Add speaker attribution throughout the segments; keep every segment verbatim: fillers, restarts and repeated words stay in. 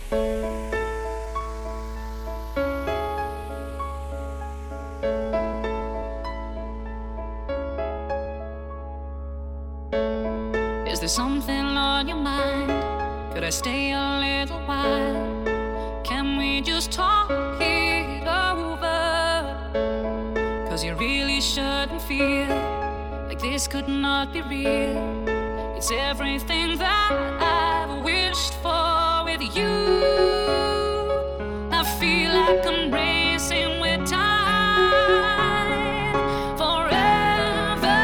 Speaker 1: Is there something on your mind? Could I stay a little while? Can we just talk it over? Cause you really shouldn't feel like this could not be real. It's everything that I've wished for with you. I feel like I'm racing with time forever.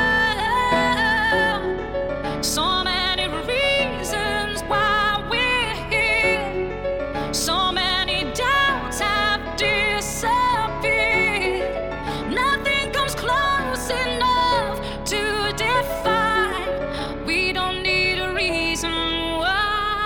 Speaker 1: So many reasons why we're here. So many doubts have disappeared. Nothing comes close enough to define. We don't need a reason why.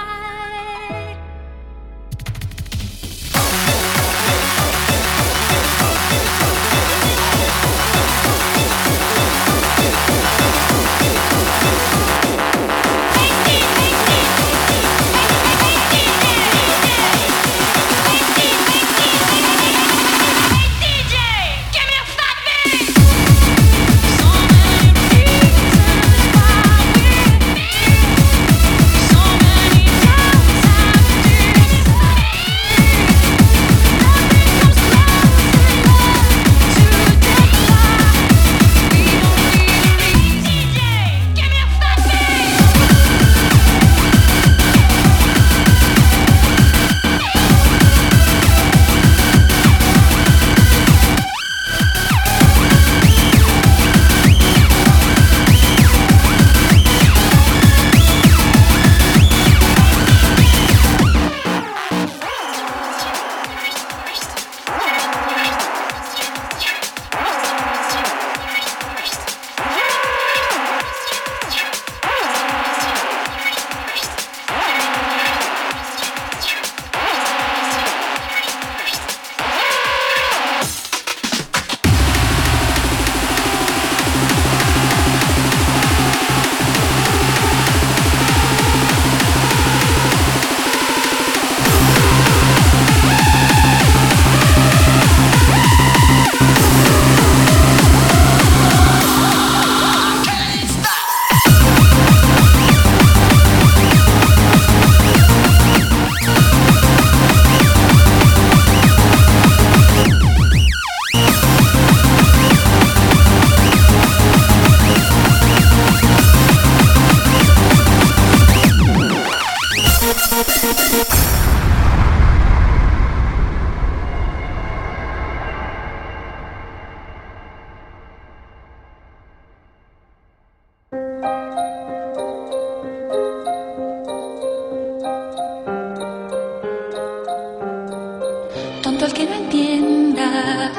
Speaker 2: Tonto el que no entienda,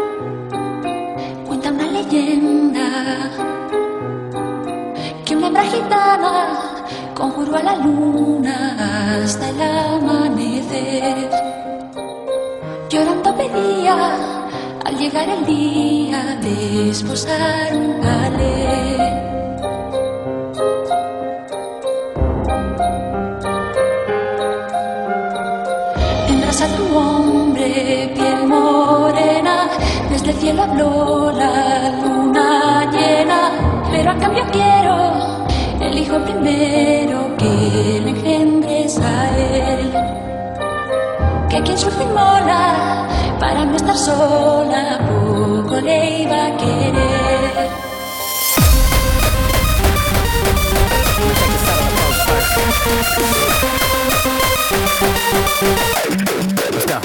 Speaker 2: cuenta una leyenda que una hembra gitana conjuró a la luna hasta el amanecer. Llorando pedía al llegar el día de esposar un galé. Tendrás a tu hombre piel morena, desde el cielo habló la luna llena, pero a cambio quiero el hijo primero que le engendres a él. Que quien surge mola para no estar sola, poco le iba a querer.
Speaker 3: Let's go.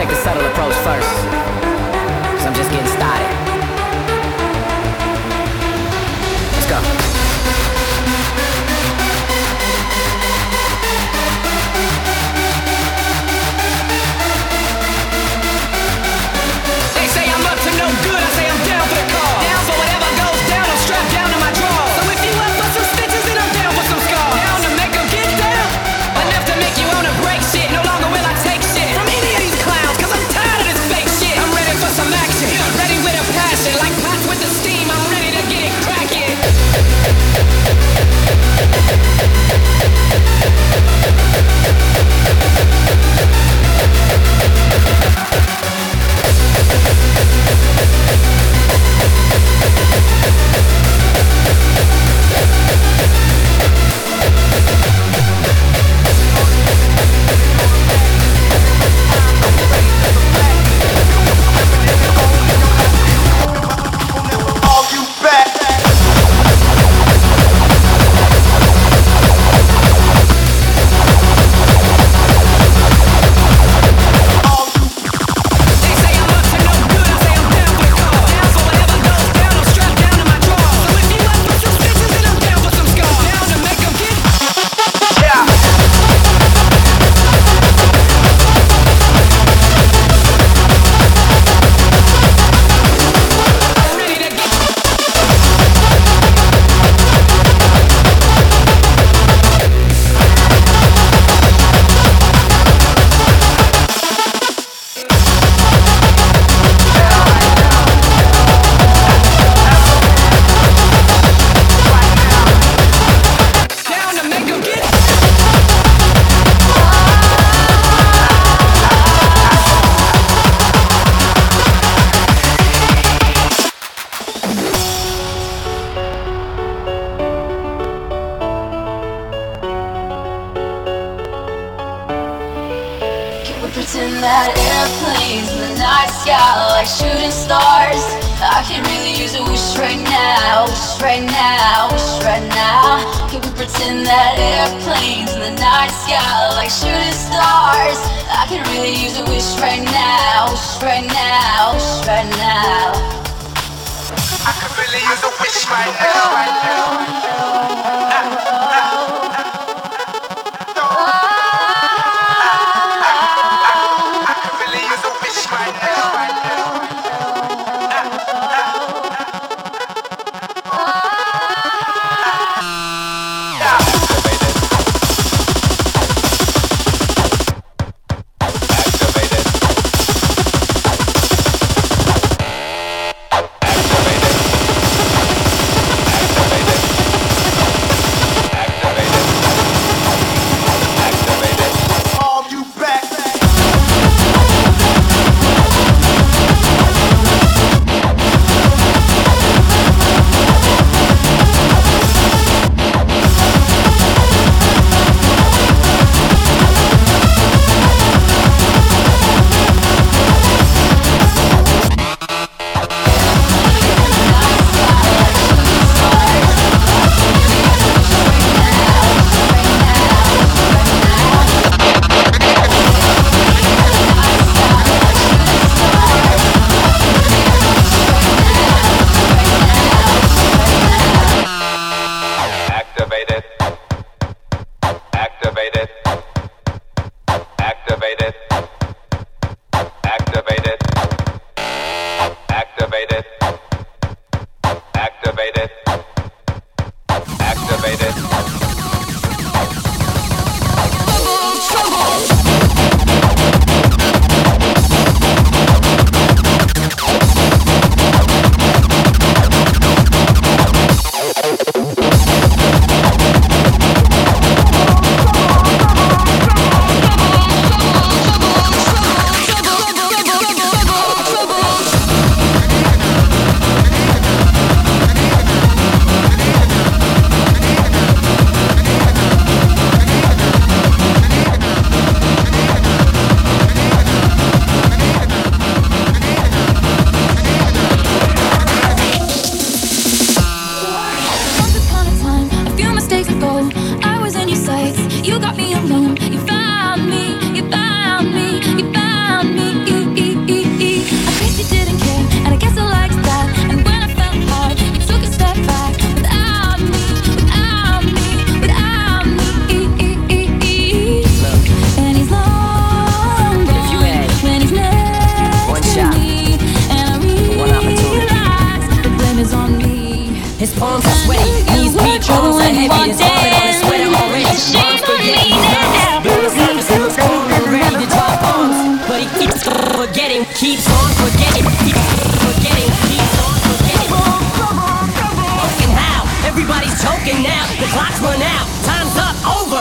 Speaker 3: take the subtle approach first, cause I'm just getting started. Let's go. They say I'm up to no good, I say I'm down for the cause. Down for whatever goes down, I'm strapped down to my drawers. So if you up for some stitches, then I'm down for some scars. Down to make 'em get down, enough to make you wanna break shit. No longer will I take shit from any of these clowns, cause I'm tired of this fake shit. I'm ready for some action, ready with a passion, like pots with the steam, I'm ready to get it cracking.
Speaker 2: Pretend that airplanes in the night sky like shooting stars. I could really use a wish right now, wish right now, wish right now. Can we pretend that airplanes in the night sky like shooting stars? I could really use a wish right now, wish right now, wish right now.
Speaker 4: I could really use a wish right now, right now.
Speaker 5: forgetting, keeps forgetting, keeps on forgetting. Fucking how? Everybody's choking now. The clock's run out. Time's up. Over.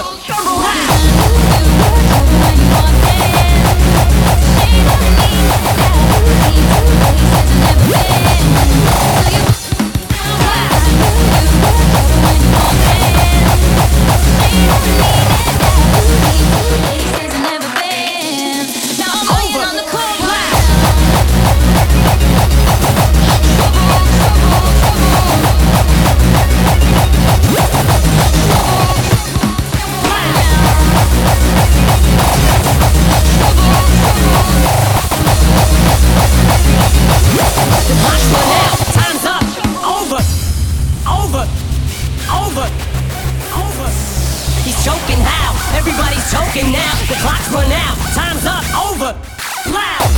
Speaker 5: Choking now, the clock's run out, time's up, over, loud.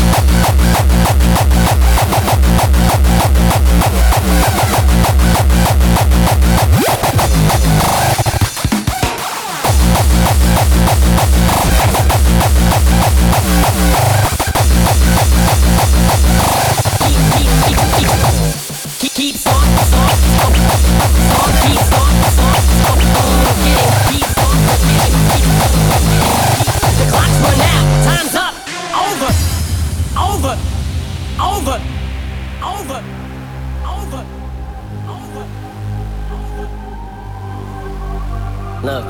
Speaker 5: Keep, keep, keep, keep, keeps on, song, song, song, keeps on, song, song, getting, keeps on, getting, keeps on. The clock's run out, time's up, over, over, over, over, over, over, over. Look,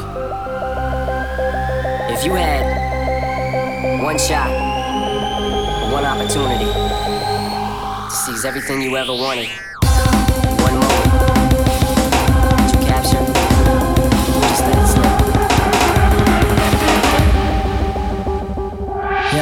Speaker 5: if you had one shot, one opportunity to seize everything you ever wanted, one moment, would you capture? Just let it slip. Yo.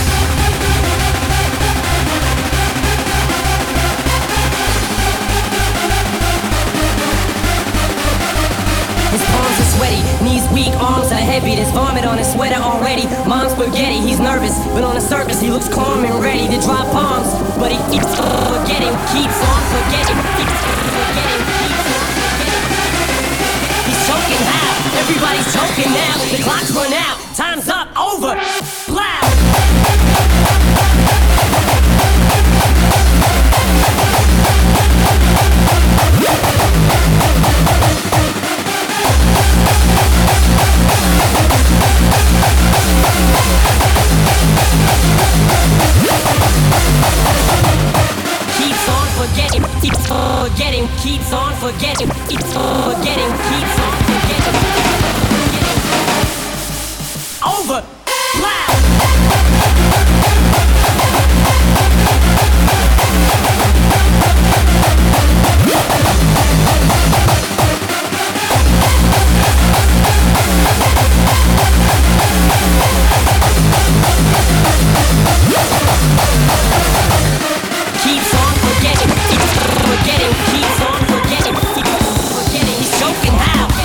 Speaker 5: His palms are sweaty, knees weak, arms are heavy. There's vomit on his sweater already. Mom's spaghetti, he's nervous, but on the surface he looks calm and ready to drop bombs. But he keeps forgetting, keeps on forgetting, keeps forgetting, keeps on forgetting. He's choking how? Everybody's choking now. The clock's run out, time's up, over, loud. Keeps on forgetting, keeps forgetting, keeps on forgetting, keeps forgetting, keeps on forgetting, over, loud. Keeps on forgetting, keeps forgetting, keeps on forgetting, keeps forgetting. He's choking how?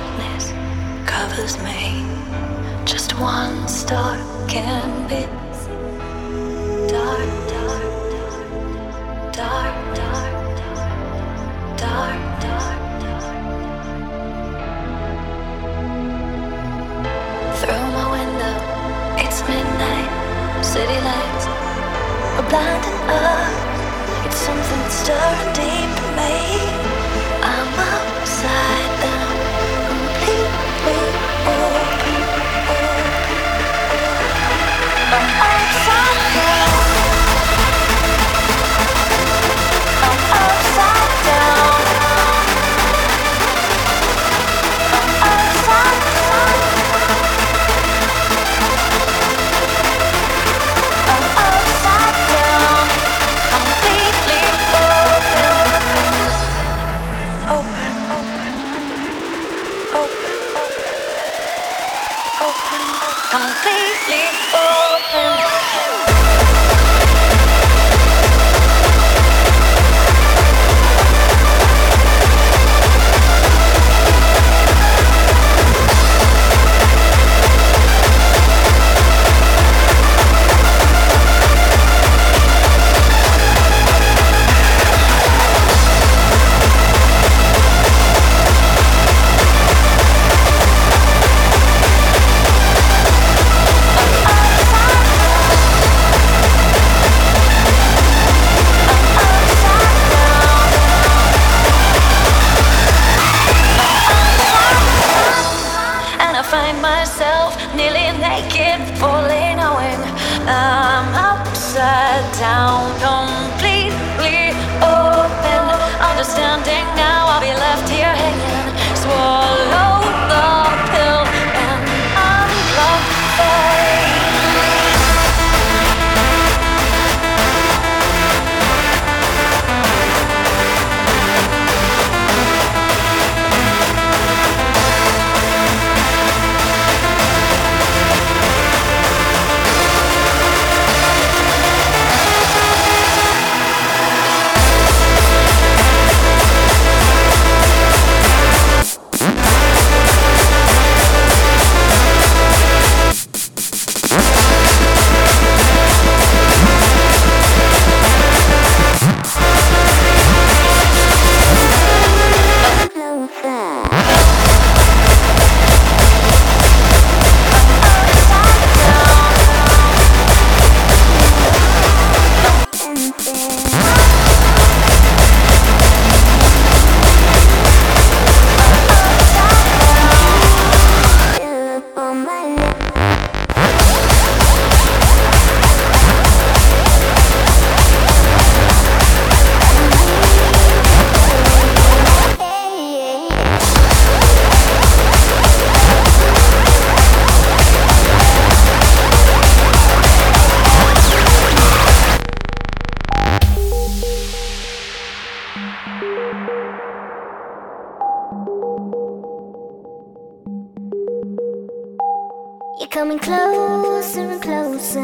Speaker 2: darkness covers me. Just one star can be dark, dark, dark, dark, dark, dark, dark. Through my window, it's midnight. City lights are blinding up. It's something that's stirring deep in me. I'm upside down, completely open, open, open. I'm upside down. I'm upside down. I'm upside down. I'm upside down, completely open, open, open, open, open, completely open.
Speaker 6: You're coming closer and closer,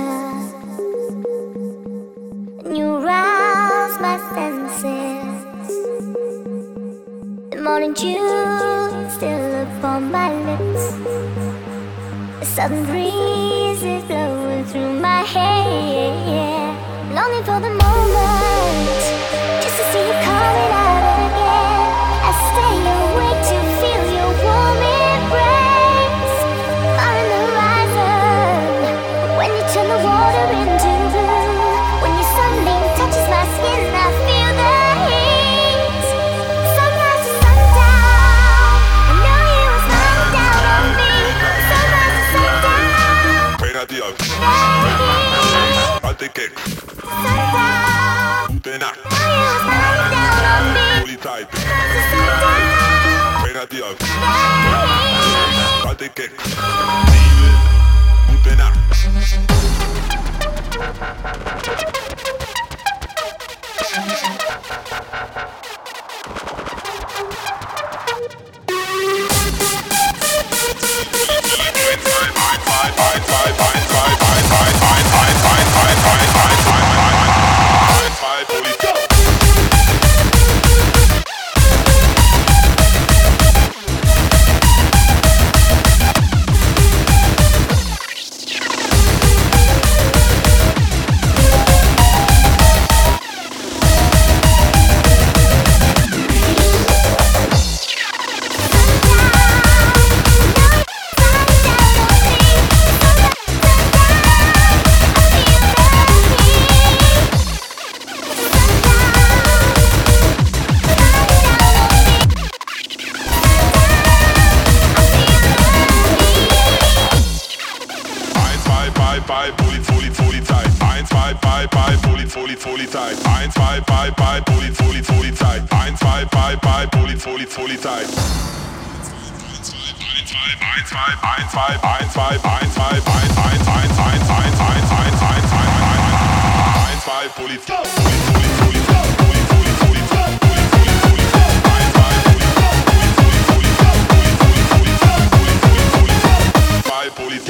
Speaker 6: and you rouse my senses. The morning dew is still upon my lips. A sudden breeze is blowing through my hair. Longing for the moment, just to see you coming out again. I stay awake to feel your warm embrace. Far in the horizon, when you turn the water into blue, when your sunbeam touches my skin, I feel the heat. Sunrise to sundown, I know you will smile down on me. Sunrise to sundown,
Speaker 7: Pégate al Date kick
Speaker 6: sundown,
Speaker 7: Utena
Speaker 6: I know you will smile down on me.
Speaker 7: Polizei
Speaker 6: Sunrise to sundown,
Speaker 7: Pégate al
Speaker 6: hey.
Speaker 7: Date kick Utena Polizei. eins, zwei, zwei, zwei, Poliz, Poliz, Polizei. eins, zwei, zwei, zwei, Poliz, Poliz, Polizei. eins, zwei, eins, zwei, eins, zwei, eins, zwei, eins, eins, eins, eins, eins, eins, eins, eins, eins, eins, zwei, Poliz, Poliz, Poliz, Poliz, Poliz, Poliz, Poliz, Poliz, Poliz, Poliz, eins, zwei, Poliz, Poliz, Poliz, Poliz, Poliz, Poliz, Poliz, Poliz, Poliz, zwei, Poliz.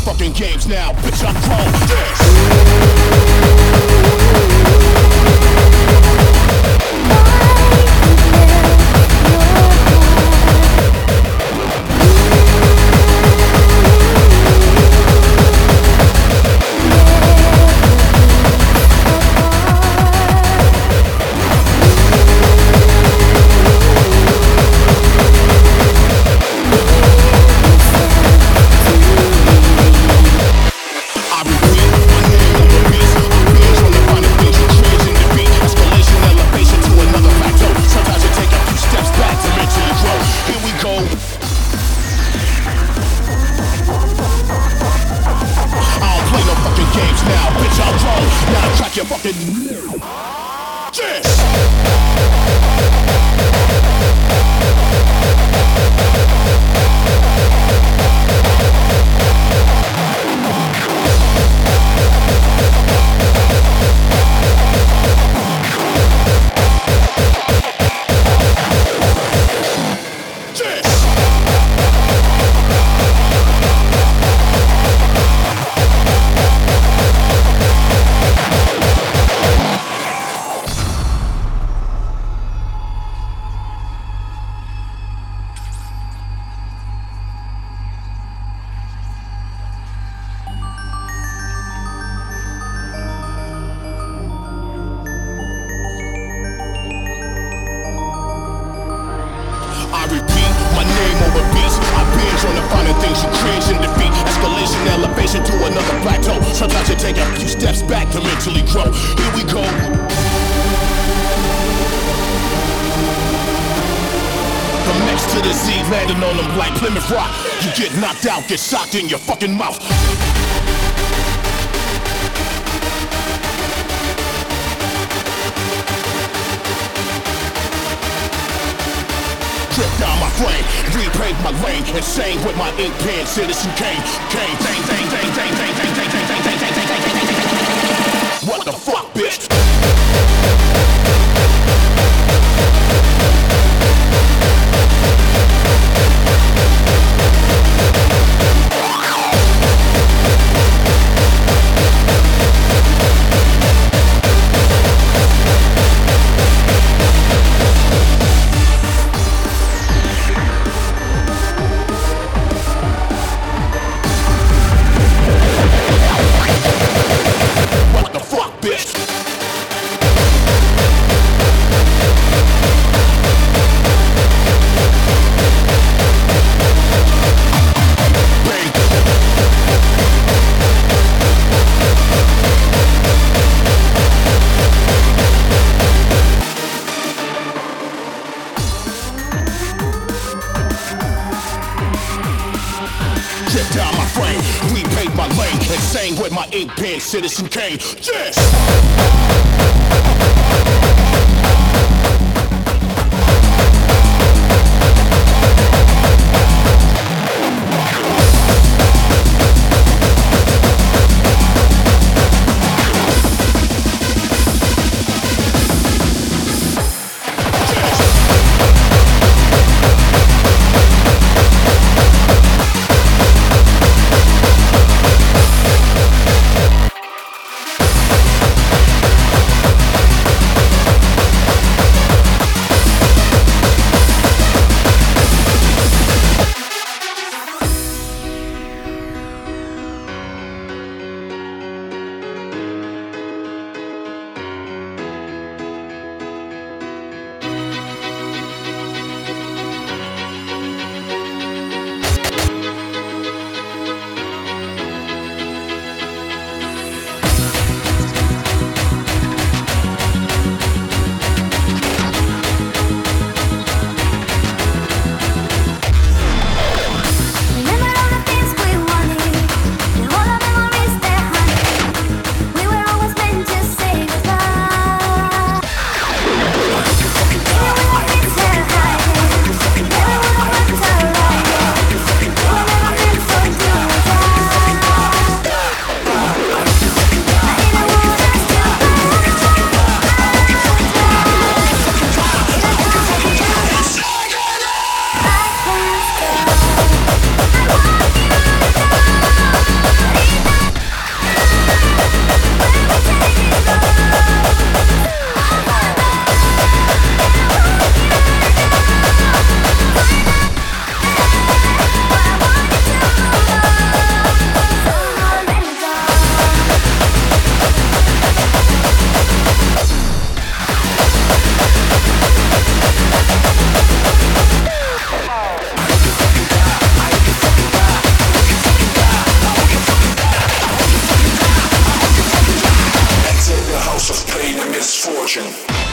Speaker 8: fucking games now, bitch, I'm grown. Yes. Get socked in your fucking mouth. Drip down my frame, repaved my lane, insane with my ink pen, Citizen Kane, Kane, bang, bang, bang, bang, bang, bang, bang, bang, bang, bang, bang, bang, bang, bang. What the fuck, bitch? Ink pen, Citizen Kane, yes! fortune.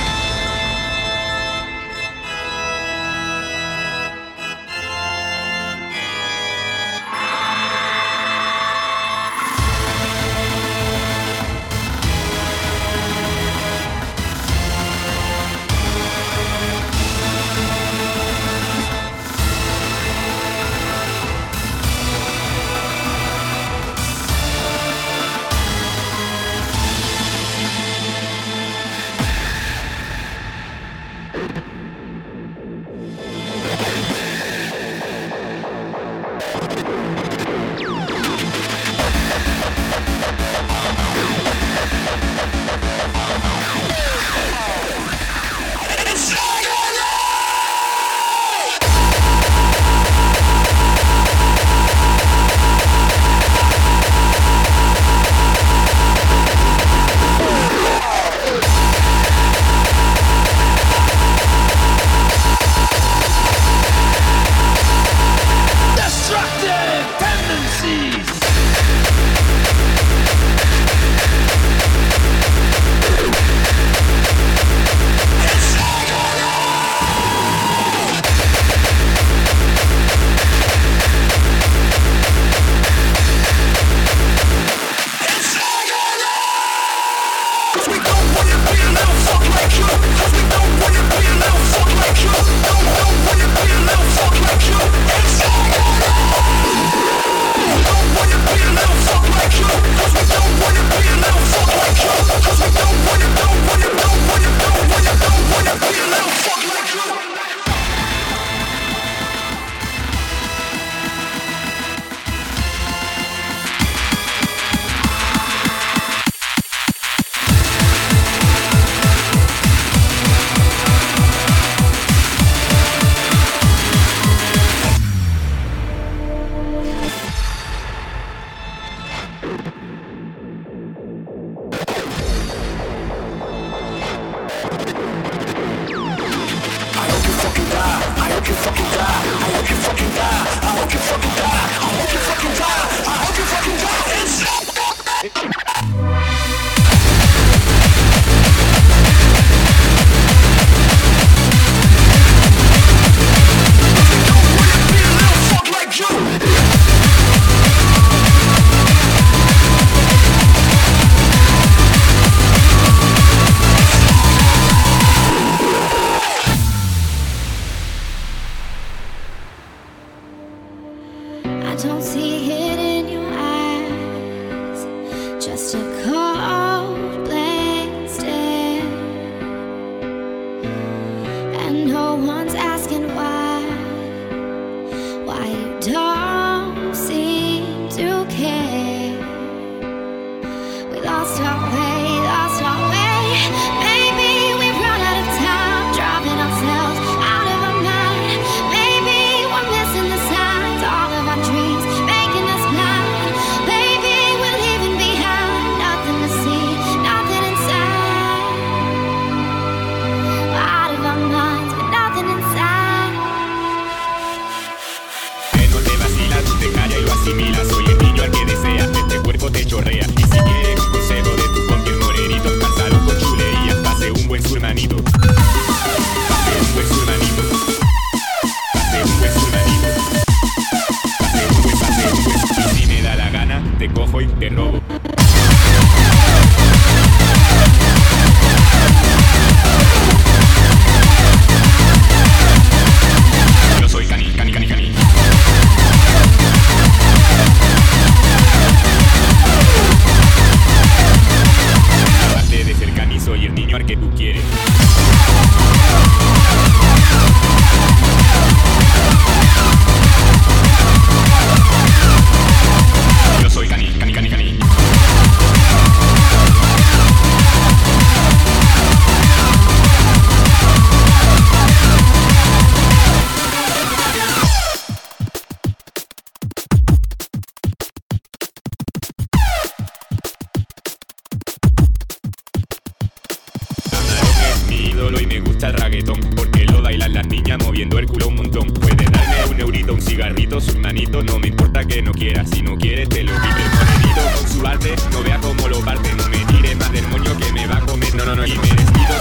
Speaker 9: moviendo el culo un montón. Puedes darme un eurito, un cigarrito, su manito, no me importa que no quieras. Si no quieres te lo quito. El morenito con su arte, no veas cómo lo parte. No me tires más del moño que me va a comer. No, no, no, y me despido.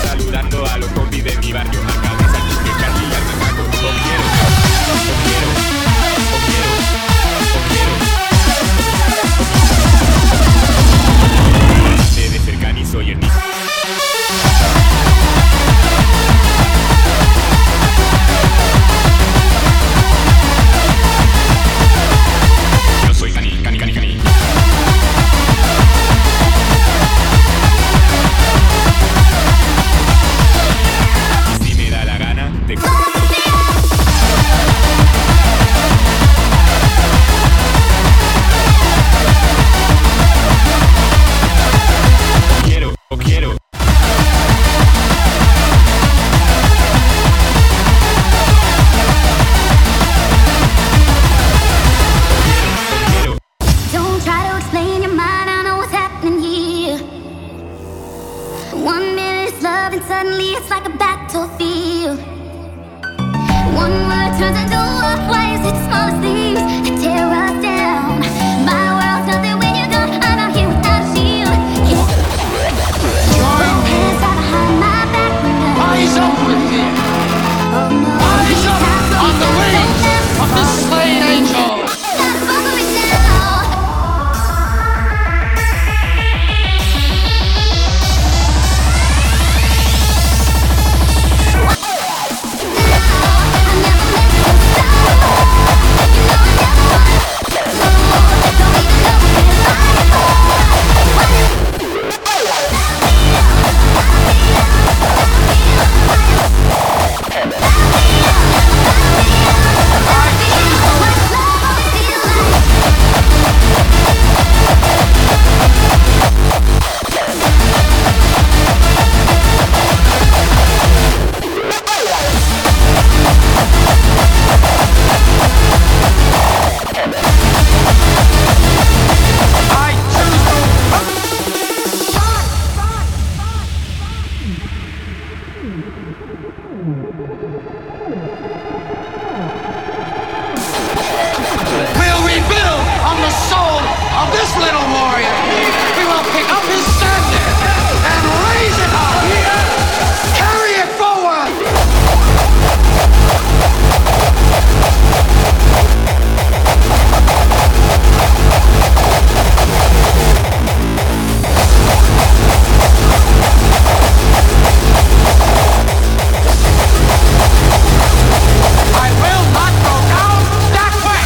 Speaker 6: Suddenly it's like a battlefield. One word turns into war. Why is it the smallest things that tear us down? My world's nothing when you're gone. I'm out here without a shield. Yeah. Both hands are behind my back.
Speaker 10: Eyes up with it.
Speaker 6: Oh no.
Speaker 10: Eyes up on the wings of the slain angel. We'll rebuild on the soul of this little warrior. We will pick up his standard and raise it up. Carry it forward. I will not go down that way!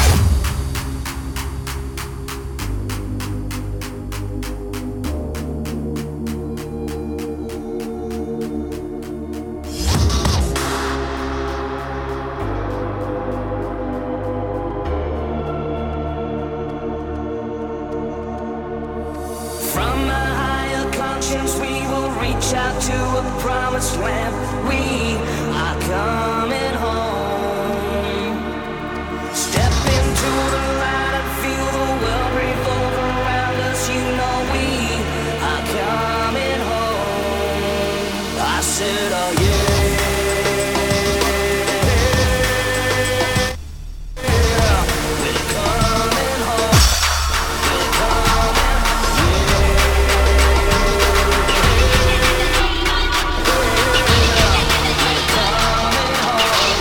Speaker 5: From a higher conscience, we will reach out to a promised land. We are coming home. Step into the light and feel the world revolve around us. You know we are coming home. I said, oh yeah. We're coming home. We're coming. Coming home.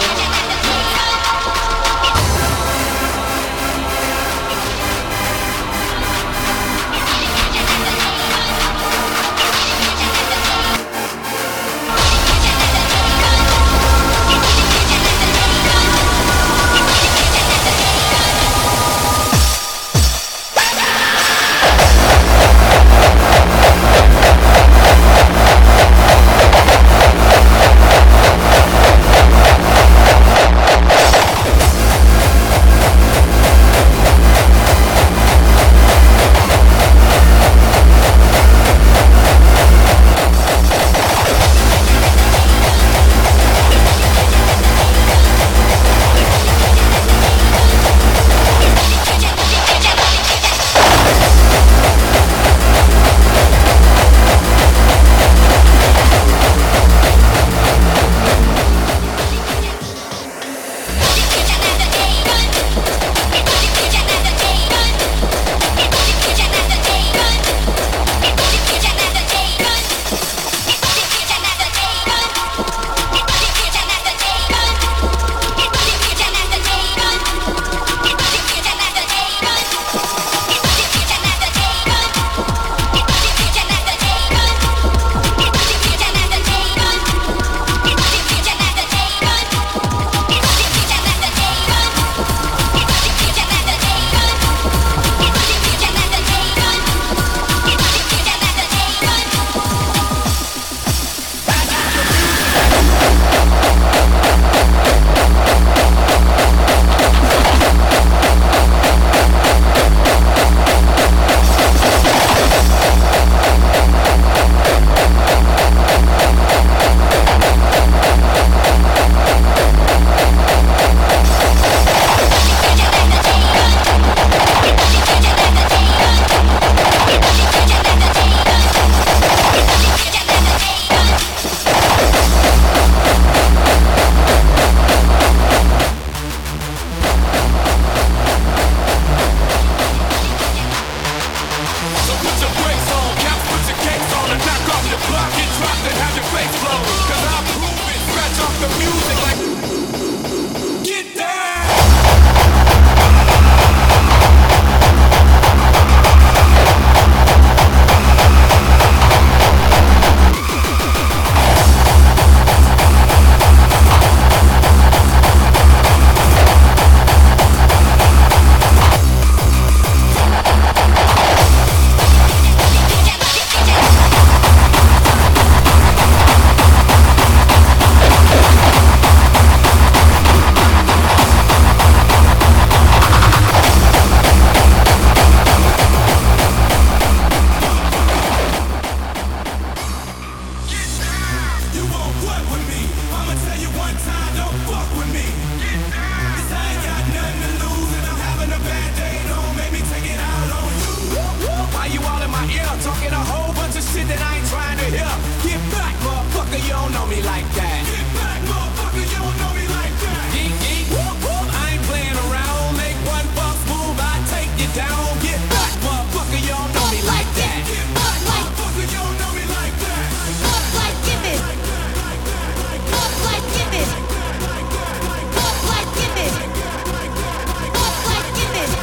Speaker 3: talking a whole bunch of shit that I ain't trying to hear. Get back, motherfucker, you don't know me like that. Get back, motherfucker, you don't know me like that. Geek, geek, whoop, whoop, I ain't playing around. Make one false move, I take you down. Get back, motherfucker, you don't know me like that. Get back, motherfucker, you don't know me like that.
Speaker 6: Walk like give it. Walk like give it. Walk like give it. Walk like give it.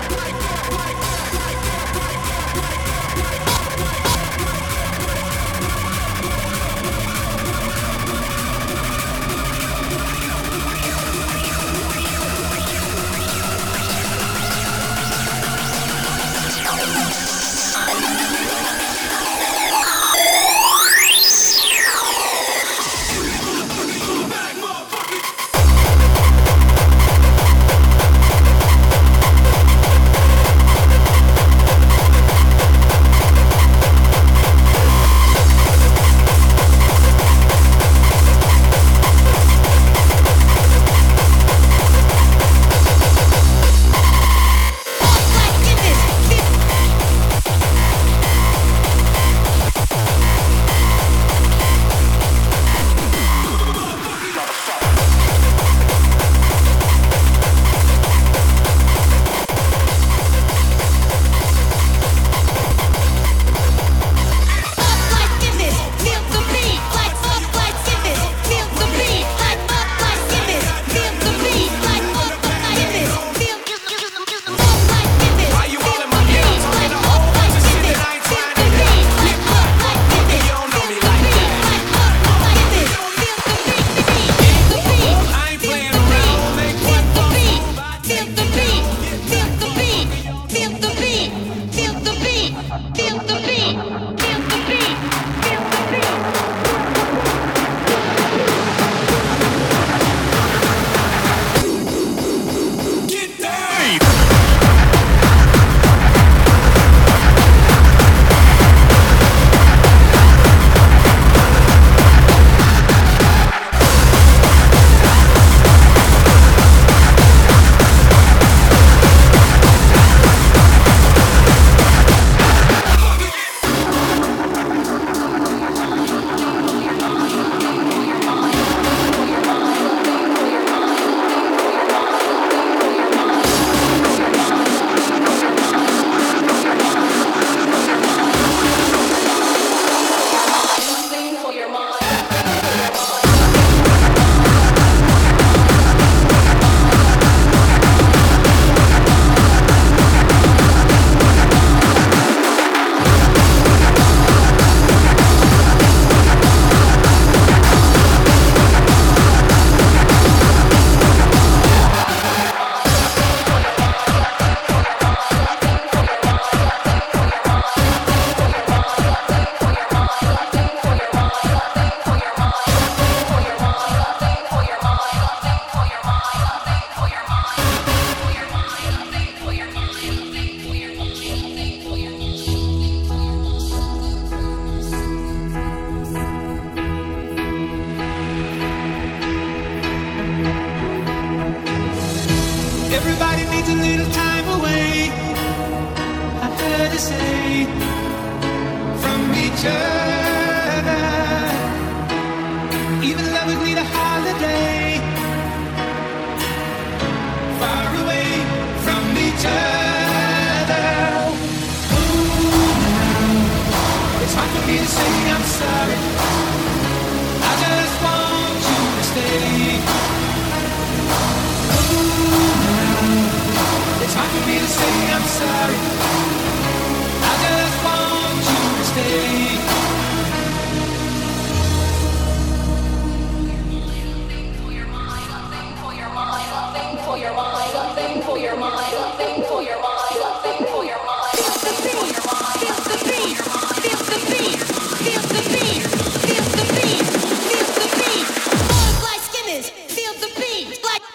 Speaker 3: Everybody needs a little time away, I heard you say, from each other. Even lovers need a holiday, far away from each other. Ooh, it's hard for me to say I'm sorry. I just want you to stay. It's hard for me to say I'm sorry. I just want you to stay. Something for your mind, something for your mind, something for your mind, something for your mind, something for your mind, something for your mind. Feel the beat, feel the beat, feel the beat, feel the beat, feel the beat. Butterfly skimmers, feel the beat, like.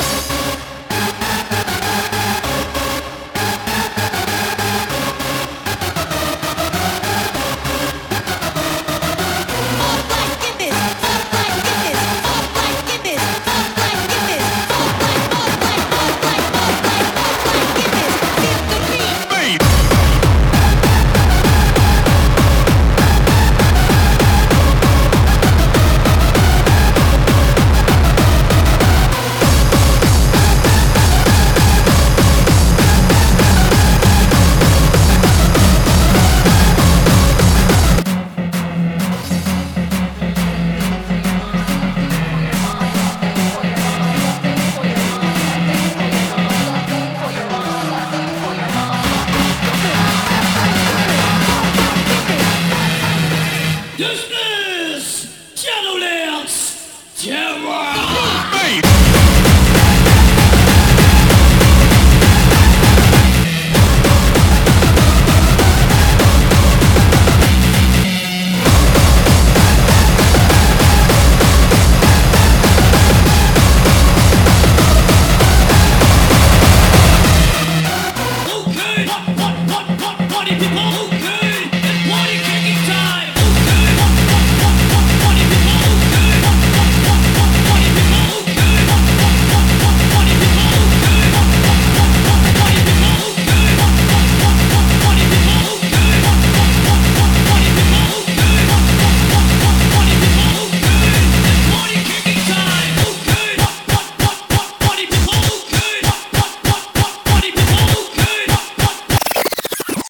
Speaker 11: Just